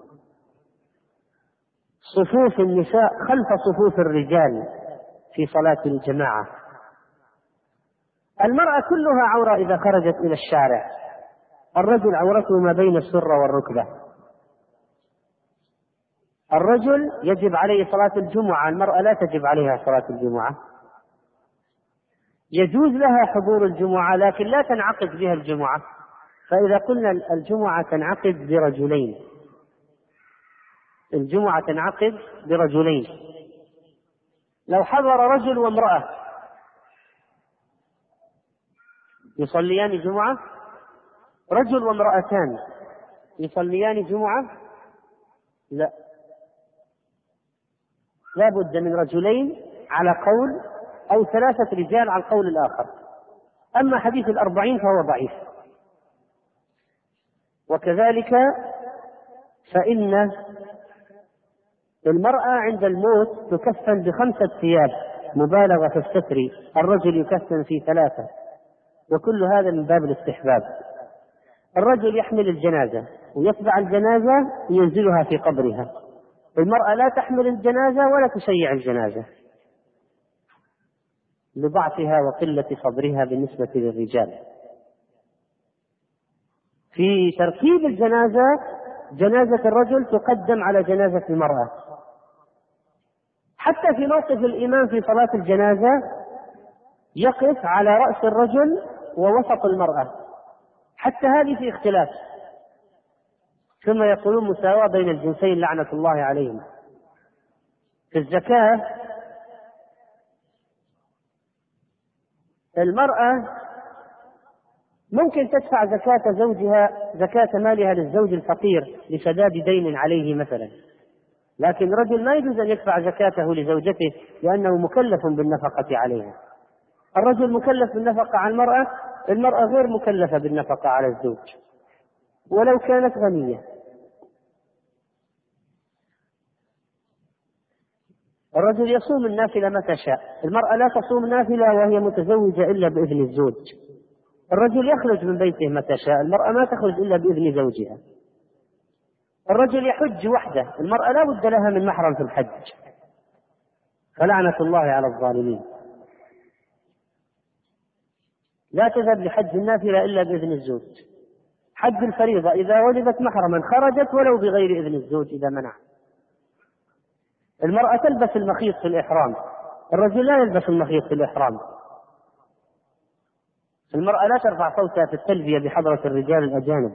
A: صفوف النساء خلف صفوف الرجال في صلاة الجماعة. المرأة كلها عورة إذا خرجت إلى الشارع، الرجل عورته ما بين السرة والركبة. الرجل يجب عليه صلاة الجمعة، المرأة لا تجب عليها صلاة الجمعة. يجوز لها حضور الجمعة لكن لا تنعقد بها الجمعة، فإذا قلنا الجمعة تنعقد برجلين، الجمعة تنعقد برجلين. لو حضر رجل وامرأة يصليان جمعة، رجل وامرأتان يصليان جمعة؟ لا، لا بد من رجلين على قول، أو ثلاثة رجال على القول الآخر. أما حديث الأربعين فهو ضعيف. وكذلك فإن المرأة عند الموت تكفن بخمسة ثياب، مبالغة في الستر، الرجل يكفن في ثلاثة، وكل هذا من باب الاستحباب. الرجل يحمل الجنازة ويتبع الجنازة ينزلها في قبرها، المرأة لا تحمل الجنازة ولا تشيع الجنازة لضعفها وقلة صبرها بالنسبة للرجال. في ترتيب الجنازة جنازة الرجل تقدم على جنازة المرأة، حتى في موقف الإمام في صلاة الجنازة يقف على رأس الرجل ووسط المرأة، حتى هذه في اختلاف. ثم يقولون مساواة بين الجنسين لعنة الله عليهم. في الزكاة المرأة ممكن تدفع زكاة زوجها، زكاة مالها للزوج الفقير لسداد دين عليه مثلا، لكن الرجل ما يجوز أن يدفع زكاته لزوجته لأنه مكلف بالنفقة عليها. الرجل مكلف بالنفقة على المرأة، المرأة غير مكلفة بالنفقة على الزوج ولو كانت غنية. الرجل يصوم النافلة متى شاء، المرأة لا تصوم نافلة وهي متزوجة إلا بإذن الزوج. الرجل يخرج من بيته متى شاء، المرأة ما تخرج إلا بإذن زوجها. الرجل يحج وحده، المرأة لا بد لها من محرم في الحج، فلعنة الله على الظالمين. لا تذهب لحج النافلة إلا بإذن الزوج. حج الفريضة إذا وجدت محرما خرجت ولو بغير إذن الزوج إذا منع. المرأة تلبس المخيط في الإحرام، الرجل لا يلبس المخيط في الإحرام. المرأة لا ترفع صوتها في التلبية بحضرة الرجال الأجانب.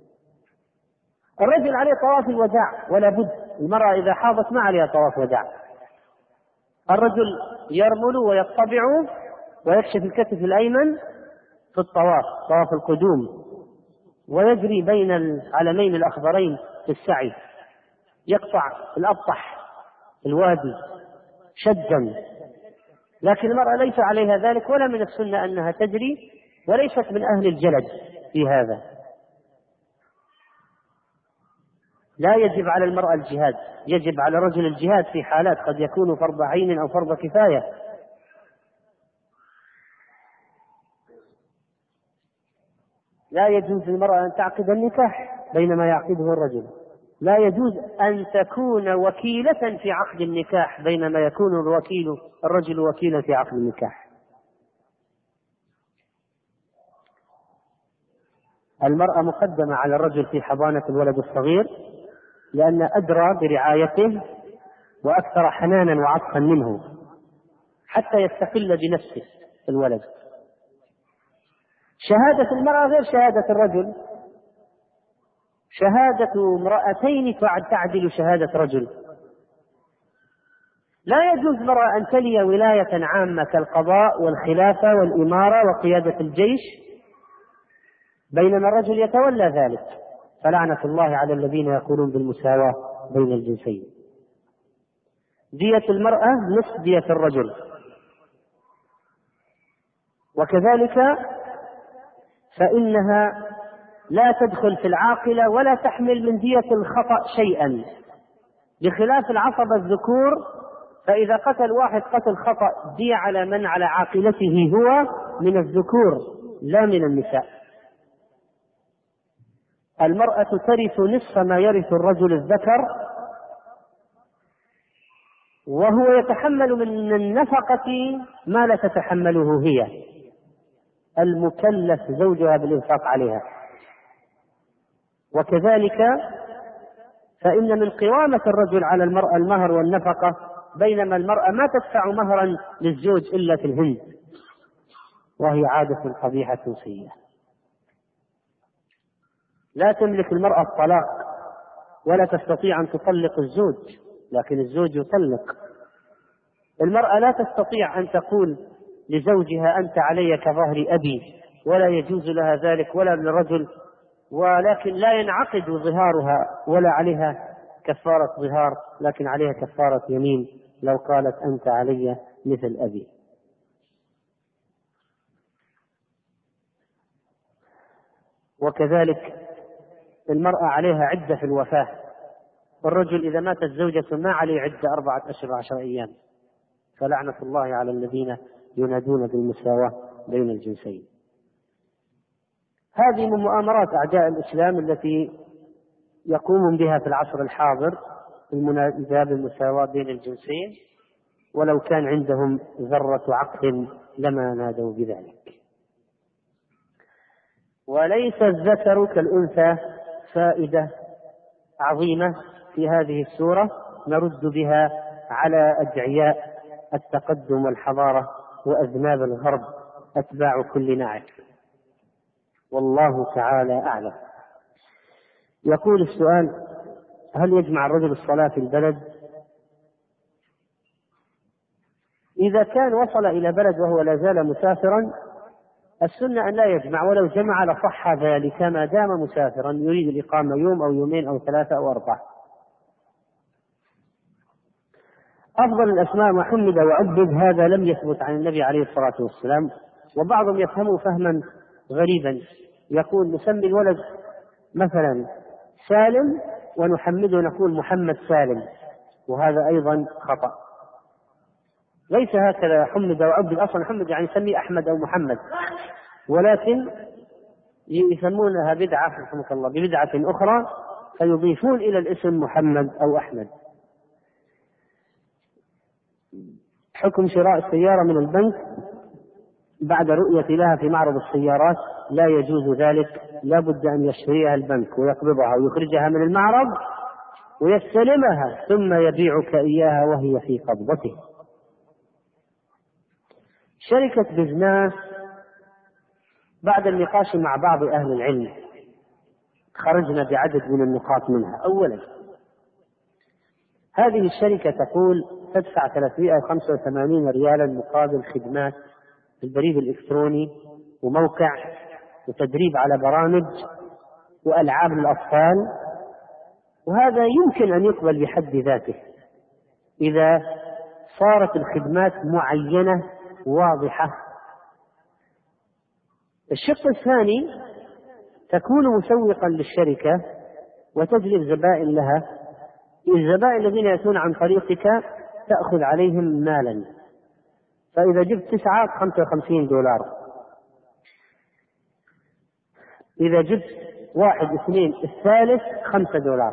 A: الرجل عليه طواف الوداع ولا بد، المرأة إذا حاضت ما عليها طواف وداع. الرجل يرمل ويطبع ويكشف الكتف الأيمن في الطواف، طواف القدوم، ويجري بين العلمين الأخضرين في السعي، يقطع الأبطح الوادي شدا. لكن المرأة ليس عليها ذلك، ولا من السنة أنها تجري، وليست من أهل الجلد في هذا. لا يجب على المرأة الجهاد، يجب على رجل الجهاد في حالات قد يكون فرض عين أو فرض كفاية. لا يجوز للمرأة أن تعقد النكاح بينما يعقده الرجل، لا يجوز أن تكون وكيلة في عقد النكاح بينما يكون الوكيل الرجل وكيلا في عقد النكاح. المرأة مقدمة على الرجل في حضانة الولد الصغير لأن أدرى برعايته وأكثر حنانا وعطفا منه حتى يستقل بنفسه الولد. شهادة المرأة غير شهادة الرجل، شهادة امرأتين تعدل شهادة رجل. لا يجوز مرأة أن تلي ولاية عامة كالقضاء والخلافة والإمارة وقيادة الجيش بينما الرجل يتولى ذلك، فلعنة الله على الذين يقولون بالمساواة بين الجنسين. دية المرأة نصف دية الرجل، وكذلك فإنها لا تدخل في العاقلة ولا تحمل من دية الخطأ شيئا، بخلاف العصبة الذكور، فإذا قتل واحد قتل خطأ دية على من على عاقلته هو من الذكور لا من النساء. المرأة ترث نصف ما يرث الرجل الذكر، وهو يتحمل من النفقة ما لا تتحمله هي، المكلف زوجها بالإنفاق عليها. وكذلك فإن من قوامة الرجل على المرأة المهر والنفقة، بينما المرأة ما تدفع مهرا للزوج إلا في الهند، وهي عادة قبيحة سيئة. لا تملك المرأة الطلاق ولا تستطيع أن تطلق الزوج، لكن الزوج يطلق. المرأة لا تستطيع أن تقول لزوجها أنت علي كظهر أبي، ولا يجوز لها ذلك ولا للرجل، ولكن لا ينعقد ظهارها ولا عليها كفارة ظهار، لكن عليها كفارة يمين لو قالت أنت علي مثل أبي. وكذلك المرأة عليها عدة في الوفاة، والرجل إذا ماتت زوجته ما عليه عدة أربعة أشهر وعشر أيام، فلعنة الله على الذين ينادون بالمساواة بين الجنسين. هذه من مؤامرات أعداء الإسلام التي يقوم بها في العصر الحاضر، المناداة بالمساواة بين الجنسين، ولو كان عندهم ذرة عقل لما نادوا بذلك. وليس الذكر كالأنثى فائدة عظيمة في هذه السورة نرد بها على أدعياء التقدم والحضارة وأذناب الغرب أتباع كل ناعم، والله تعالى أعلم. يقول السؤال: هل يجمع الرجل الصلاة في البلد؟ إذا كان وصل إلى بلد وهو لا زال مسافرا السنة أن لا يجمع، ولو جمع لصح ذلك ما دام مسافرا يريد الإقامة يوم أو يومين أو ثلاثة أو أربعة. أفضل الأسماء محمد وعبد، هذا لم يثبت عن النبي عليه الصلاة والسلام، وبعضهم يفهمه فهما غريبا، يقول نسمي الولد مثلا سالم ونحمده نقول محمد سالم، وهذا أيضا خطأ. ليس هكذا حمد وعبد، أصلا حمد يعني يسمي أحمد أو محمد، ولكن يسمونها بدعة رحمك الله ببدعة أخرى فيضيفون إلى الاسم محمد أو أحمد. حكم شراء السيارة من البنك بعد رؤية لها في معرض السيارات لا يجوز ذلك، لا بد أن يشتريها البنك ويقبضها ويخرجها من المعرض ويستلمها ثم يبيعك إياها وهي في قبضته. شركة بزنس بعد النقاش مع بعض أهل العلم خرجنا بعدد من النقاط منها. أولا، هذه الشركة تقول تدفع ثلاثمائة وخمسة وثمانين ريالا مقابل خدمات البريد الإلكتروني وموقع وتدريب على برامج وألعاب للأطفال، وهذا يمكن أن يقبل بحد ذاته إذا صارت الخدمات معينة واضحة. الشق الثاني، تكون مسوقا للشركة وتجلب زبائن لها، الزبائن الذين يأتون عن طريقك تأخذ عليهم مالا، فإذا جبت تسعة خمسة وخمسين دولار، إذا جبت واحد اثنين الثالث خمسة دولار،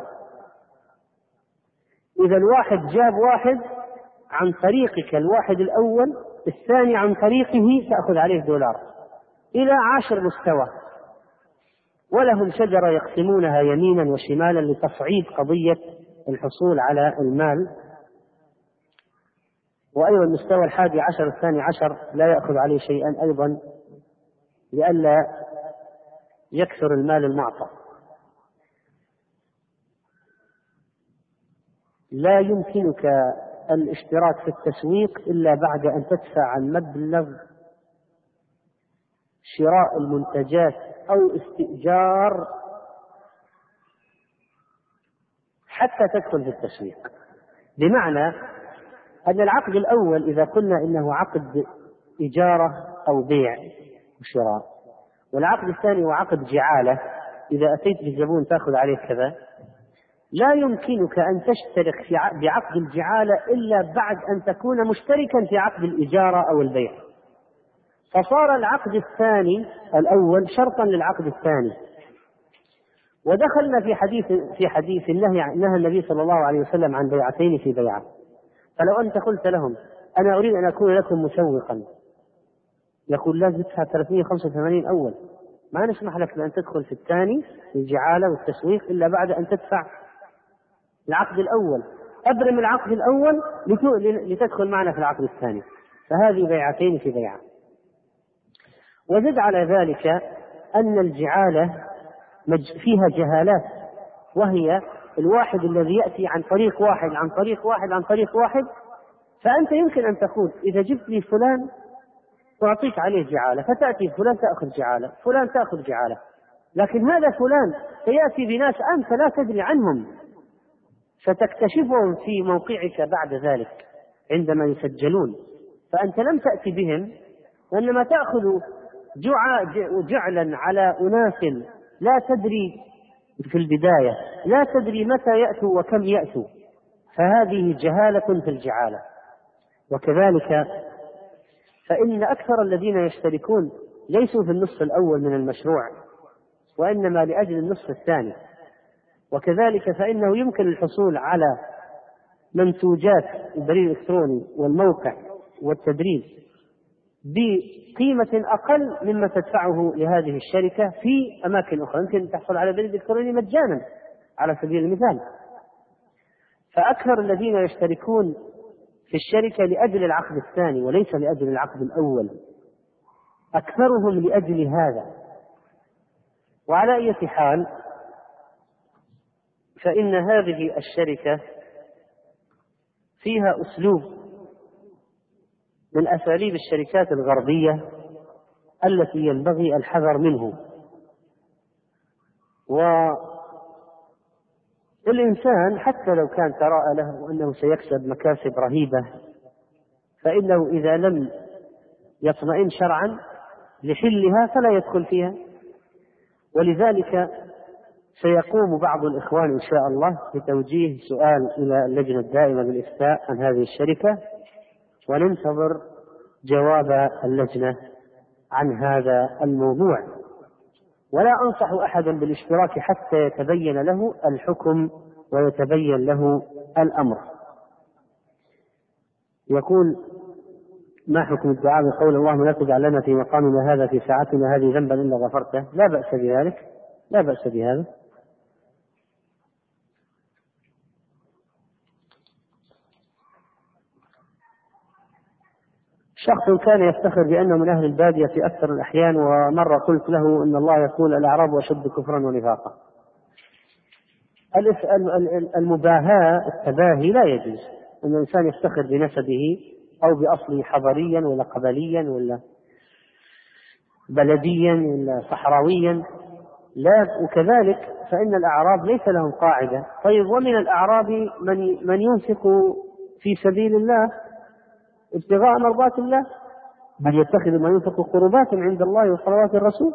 A: إذا الواحد جاب واحد عن طريقك الواحد الأول الثاني عن طريقه تأخذ عليه دولار إلى عشر مستوى، ولهم شجرة يقسمونها يمينا وشمالا لتصعيد قضية الحصول على المال. وأيضا المستوى الحادي عشر الثاني عشر لا يأخذ عليه شيئا أيضا لئلا يكثر المال المعطى. لا يمكنك الاشتراك في التسويق إلا بعد أن تدفع مبلغ شراء المنتجات أو استئجار حتى تدخل في التسويق. بمعنى أن العقد الأول إذا قلنا إنه عقد إجارة أو بيع وشراء. والعقد الثاني هو عقد جعالة، إذا أتيت بالزبون تأخذ عليه كذا، لا يمكنك أن تشترك في بعقد الجعالة إلا بعد أن تكون مشتركا في عقد الإجارة أو البيع، فصار العقد الثاني الأول شرطا للعقد الثاني. ودخلنا في حديث في حديث النهي نهى النبي صلى الله عليه وسلم عن بيعتين في بيعة. فلو أنت قلت لهم أنا أريد أن أكون لكم مسوقا، يقول لازم تدفع ثلاثمائة وخمسة وثمانين أول، ما نسمح لك بأن تدخل في الثاني في الجعالة والتسويق إلا بعد أن تدفع العقد الأول، أبرم العقد الأول لتدخل معنا في العقد الثاني. فهذه بيعتين في بيعة. وزد على ذلك أن الجعالة فيها جهالات، وهي الواحد الذي يأتي عن طريق واحد عن طريق واحد عن طريق واحد، فأنت يمكن أن تقول إذا جبت لي فلان تعطيك عليه جعالة، فتأتي فلان تأخذ جعالة، فلان تأخذ جعالة، لكن هذا فلان سيأتي بناس أنت لا تدري عنهم، فتكتشفهم في موقعك بعد ذلك عندما يسجلون، فأنت لم تأتي بهم، وإنما تأخذ جعلا على أناس لا تدري في البداية، لا تدري متى يأتوا وكم يأتوا، فهذه جهالة في الجعالة. وكذلك فإن أكثر الذين يشتركون ليسوا في النصف الأول من المشروع، وإنما لأجل النصف الثاني. وكذلك فإنه يمكن الحصول على منتوجات البريد الإلكتروني والموقع والتدريب بقيمة أقل مما تدفعه لهذه الشركة في أماكن أخرى. يمكن تحصل على بريد إلكتروني مجانا على سبيل المثال. فأكثر الذين يشتركون في الشركة لأجل العقد الثاني وليس لأجل العقد الأول، أكثرهم لأجل هذا. وعلى أي حال فإن هذه الشركة فيها أسلوب من أساليب الشركات الغربية التي ينبغي الحذر منه. والإنسان حتى لو كان تراءى له أنه سيكسب مكاسب رهيبة، فإنه إذا لم يطمئن شرعا لحلها فلا يدخل فيها. ولذلك سيقوم بعض الإخوان إن شاء الله بتوجيه سؤال إلى اللجنة الدائمة بالإفتاء عن هذه الشركة، وننتظر جواب اللجنة عن هذا الموضوع. ولا أنصح أحدا بالاشتراك حتى يتبين له الحكم ويتبين له الأمر. يقول: ما حكم الدعاء بقول اللهم لا تدع لنا في مقامنا هذا في ساعتنا هذه ذنبا إلا غفرته؟ لا بأس بذلك، لا بأس بهذا. شخص كان يفتخر بأنه من أهل البادية في أكثر الأحيان، ومرة قلت له إن الله يقول الأعراب أشد كفرا ونفاقا. المباهاة التباهي لا يجوز، أن الإنسان يفتخر بنسبه أو بأصله حضريا ولا قبليا ولا بلديا ولا صحراويا، لا. وكذلك فإن الأعراب ليس لهم قاعدة. طيب، ومن الأعراب من, من ينفق في سبيل الله ابتغاء مرضات الله، بل يتخذ ما ينفق قربات عند الله وصلوات الرسول.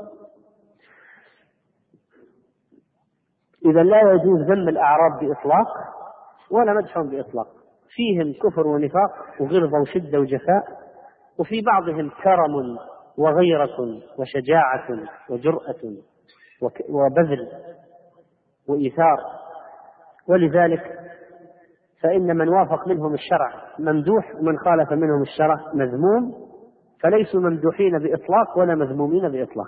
A: إذا لا يجوز ذم الأعراب بإطلاق ولا مدحهم بإطلاق، فيهم كفر ونفاق وغلظة وشدة وجفاء، وفي بعضهم كرم وغيرة وشجاعة وجرأة وبذل وإيثار. ولذلك فإن من وافق منهم الشرع ممدوح، ومن خالف منهم الشرع مذموم، فليسوا ممدوحين بإطلاق ولا مذمومين بإطلاق.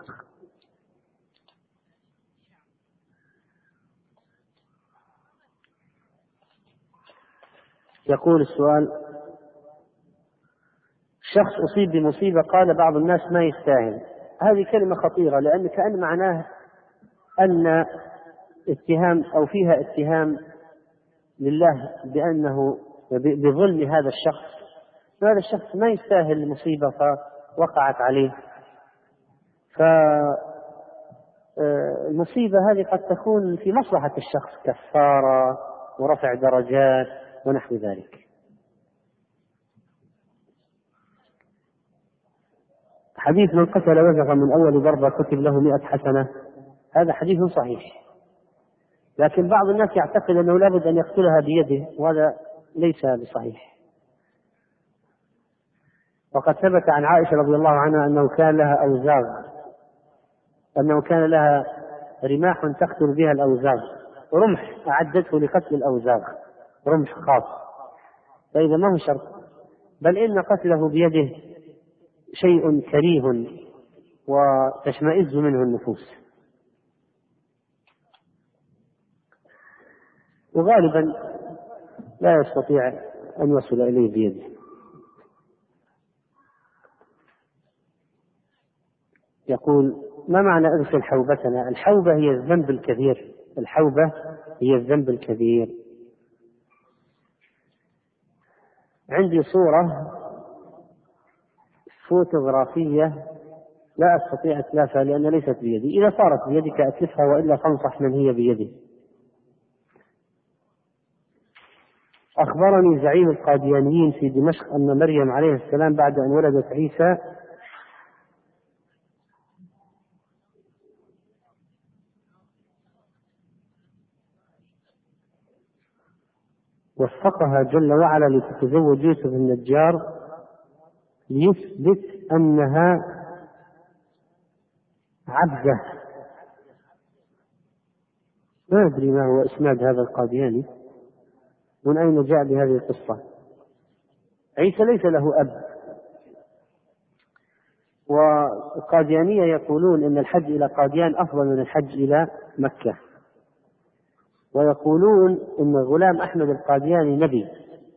A: يقول السؤال: شخص أصيب بمصيبة قال بعض الناس ما يستاهل. هذه كلمة خطيرة، لأن كأن معناه أن اتهام أو فيها اتهام لله بأنه بظلم هذا الشخص، هذا الشخص ما يستاهل المصيبة فوقعت عليه. فالمصيبة هذه قد تكون في مصلحة الشخص، كفارة ورفع درجات ونحو ذلك. حديث من قتل وزغا من أول ضربة كتب له مئة حسنة، هذا حديث صحيح، لكن بعض الناس يعتقد أنه لابد أن يقتلها بيده، وهذا ليس بصحيح. وقد ثبت عن عائشة رضي الله عنها أنه كان لها أوزاغ، أنه كان لها رماح تقتل بها الأوزاغ، رمح أعدته لقتل الأوزاغ، رمح خاص، فإذا ما هو شرط، بل إن قتله بيده شيء كريه وتشمئز منه النفوس. وغالبا لا يستطيع أن يصل إليه بيده. يقول: ما معنى اغسل حوبتنا؟ الحوبة هي الذنب الكبير، الحوبة هي الذنب الكبير. عندي صورة فوتوغرافية لا أستطيع إتلافها لأن ليست بيدي، إذا صارت بيدك أتلفها، وإلا فانصح من هي بيده. أخبرني زعيم القاديانيين في دمشق أن مريم عليه السلام بعد أن ولدت عيسى وفقها جل وعلا لتتزوج يوسف النجار ليثبت أنها عبده. ما أدري ما هو إسناد هذا القادياني، من أين جاء بهذه القصة؟ عيسى ليس له أب. والقاديانية يقولون أن الحج إلى قاديان أفضل من الحج إلى مكة، ويقولون أن غلام أحمد القادياني نبي،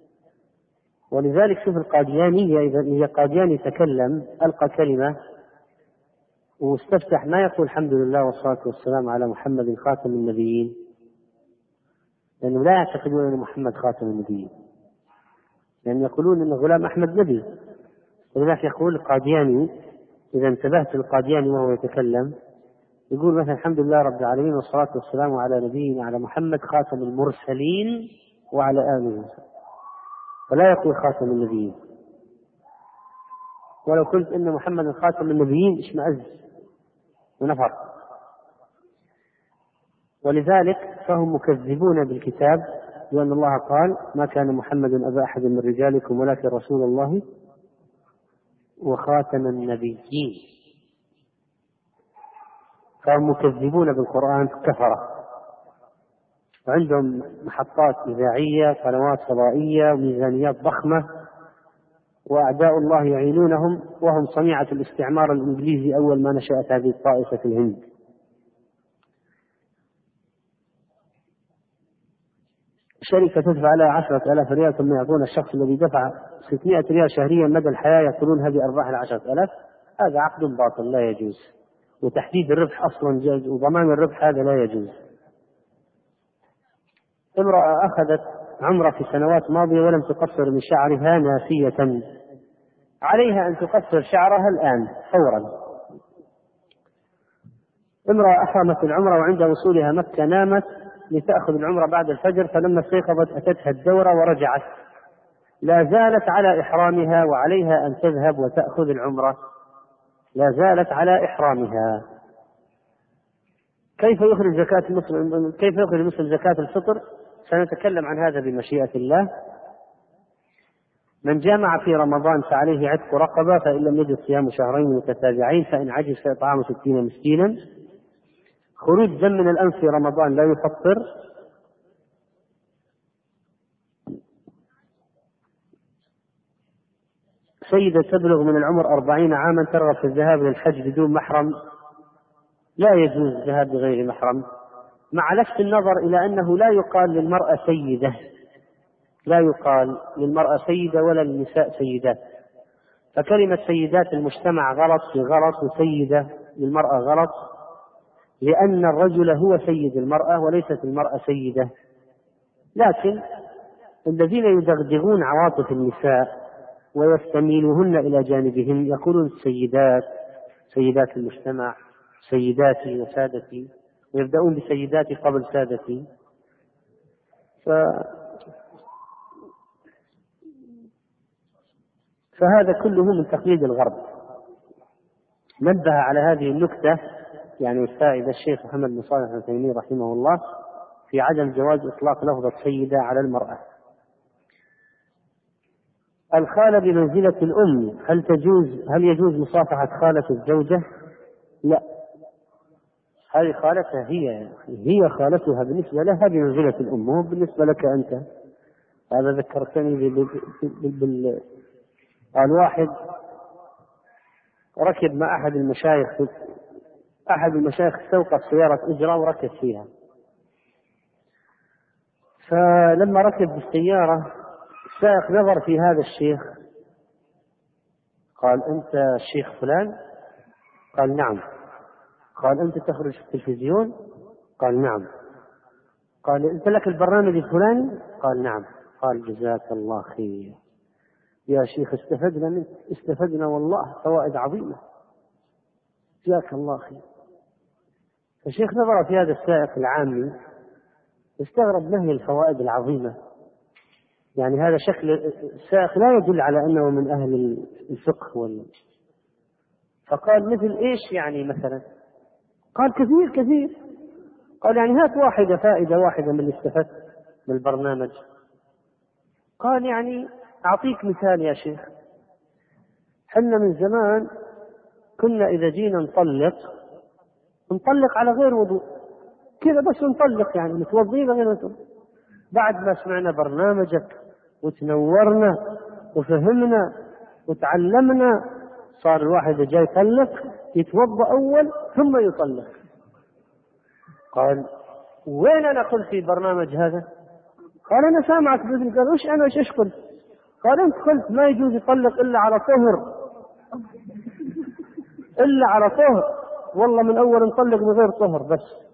A: ولذلك شوف القاديانية إذا قادياني يتكلم ألقى كلمة واستفتح ما يقول الحمد لله والصلاة والسلام على محمد خاتم النبيين، لأنهم لا يعتقدون أن محمد خاتم النبيين، لأن يقولون أن غلام أحمد نبي. ولذلك يقول القادياني إذا انتبهت القادياني وهو يتكلم يقول مثلا الحمد لله رب العالمين والصلاة والسلام على نبينا على محمد خاتم المرسلين وعلى آله، ولا يقول خاتم النبيين. ولو قلت إن محمد خاتم النبيين اشمئز ونفر. ولذلك فهم مكذبون بالكتاب، لأن الله قال: ما كان محمد أبا أحد من رجالكم ولكن رسول الله وخاتم النبيين. فهم مكذبون بالقرآن كفرة، وعندهم محطات إذاعية، قنوات فضائية، وميزانيات ضخمة، وأعداء الله يعينونهم، وهم صنيعة الاستعمار الإنجليزي أول ما نشأت هذه الطائفة في الهند. شركة تدفع لها عشرة آلاف ريال ثم يعطون الشخص الذي دفع ستمائة ريال شهريا مدى الحياة، يقولون هذه أرباح العشرة آلاف. هذا عقد باطل لا يجوز، وتحديد الربح أصلا جائز، وضمان الربح هذا لا يجوز. امرأة أخذت عمرة في سنوات ماضية ولم تقصر من شعرها ناسية، عليها أن تقصر شعرها الآن فورا. امرأة أحرمت العمرة وعند وصولها مكة نامت لتأخذ العمرة بعد الفجر، فلما استيقظت أتتها الدورة ورجعت، لا زالت على إحرامها وعليها أن تذهب وتأخذ العمرة، لا زالت على إحرامها. كيف يخرج زكاة المسلم؟ كيف يخرج المسلم زكاة الفطر؟ سنتكلم عن هذا بمشيئة الله. من جامع في رمضان فعليه عتق رقبة، فإن لم يجد صيام شهرين متتابعين، فإن عجز فإطعام ستين مسكينا. خروج دم من الأنف في رمضان لا يفطر. سيدة تبلغ من العمر أربعين عاما ترغب في الذهاب للحج بدون محرم، لا يجوز الذهاب بغير محرم، مع لفت النظر إلى أنه لا يقال للمرأة سيدة، لا يقال للمرأة سيدة ولا للنساء سيدات، فكلمة سيدات المجتمع غلط في غلط، وسيدة للمرأة غلط، لأن الرجل هو سيد المرأة وليست المرأة سيدة. لكن الذين يدغدغون عواطف النساء ويستميلوهن إلى جانبهم يقولون سيدات، سيدات المجتمع، سيداتي وسادتي، ويبدأون بسيداتي قبل سادتي. ف... فهذا كله من تقليد الغرب. نبه على هذه النكتة يعني الفائدة الشيخ محمد بن صالح العثيمين رحمه الله في عدم جواز إطلاق لفظة سيدة على المرأة. الخالة بمنزلة الأم، هل تجوز هل يجوز مصافحة خالة الزوجة؟ لا، هذه خالتها هي هي خالتها بالنسبة لها بمنزلة الأم، مو بالنسبة لك أنت. هذا ذكرتني بال... بال... الواحد ركب مع أحد المشايخ أحد المشايخ استوقف سيارة إجرة وركب فيها، فلما ركب بالسيارة السائق نظر في هذا الشيخ قال: أنت الشيخ فلان؟ قال: نعم. قال: أنت تخرج في التلفزيون؟ قال: نعم. قال: أنت لك البرنامج الفلاني؟ قال: نعم. قال: جزاك الله خير يا شيخ، استفدنا منك استفدنا والله فوائد عظيمة، جزاك الله خير. الشيخ نظر في هذا السائق العامي استغرب ما هي الفوائد العظيمة، يعني هذا شكل السائق لا يدل على أنه من أهل الفقه وال... فقال: مثل إيش يعني مثلا؟ قال: كثير كثير. قال: يعني هات واحدة فائدة واحدة من اللي استفدت من البرنامج. قال: يعني أعطيك مثال يا شيخ، حنا من زمان كنا إذا جينا نطلق نطلق على غير وضوء كذا، بس نطلق يعني متوضين غير وضوء. بعد ما سمعنا برنامجك وتنورنا وفهمنا وتعلمنا صار الواحد جاي يطلق يتوضأ أول ثم يطلق. قال: وين أنا قلت في برنامج هذا؟ قال: أنا سامعك بإذن. قال: وش أنا وش قلت؟ قال: أنت قلت ما يجوز يطلق إلا على طهر، إلا على طهر. والله من أول نطلق من غير طهر بس.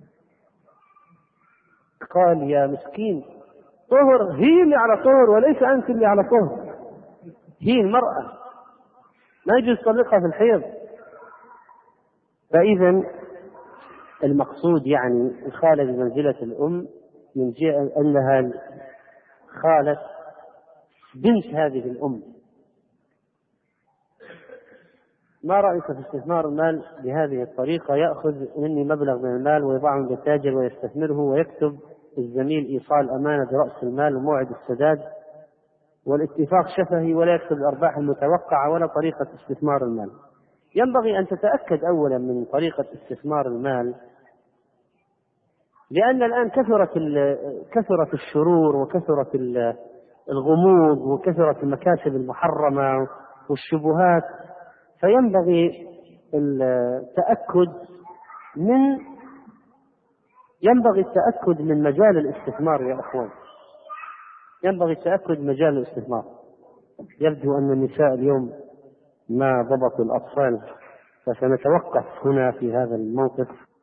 A: قال: يا مسكين، طهر هي اللي على طهر وليس أنت اللي على طهر، هي المرأة ما يجوز تطلقها في الحيض. فإذا المقصود يعني الخالة بمنزلة الأم من جهة أنها خالة بنت هذه الأم. ما رأيك في استثمار المال بهذه الطريقة؟ يأخذ مني مبلغ من المال ويضعه عند التاجر ويستثمره ويكتب الزميل إيصال أمانة برأس المال وموعد السداد والاتفاق شفهي ولا يكتب الأرباح المتوقعة ولا طريقة استثمار المال. ينبغي أن تتأكد أولا من طريقة استثمار المال، لأن الآن كثرت كثرت الشرور وكثرت الغموض وكثرت المكاسب المحرمة والشبهات، فينبغي التأكد من ينبغي التأكد من مجال الاستثمار يا أخوان، ينبغي التأكد من مجال الاستثمار. يبدو أن النساء اليوم ما ضبطوا الأطفال، فسنتوقف هنا في هذا الموقف.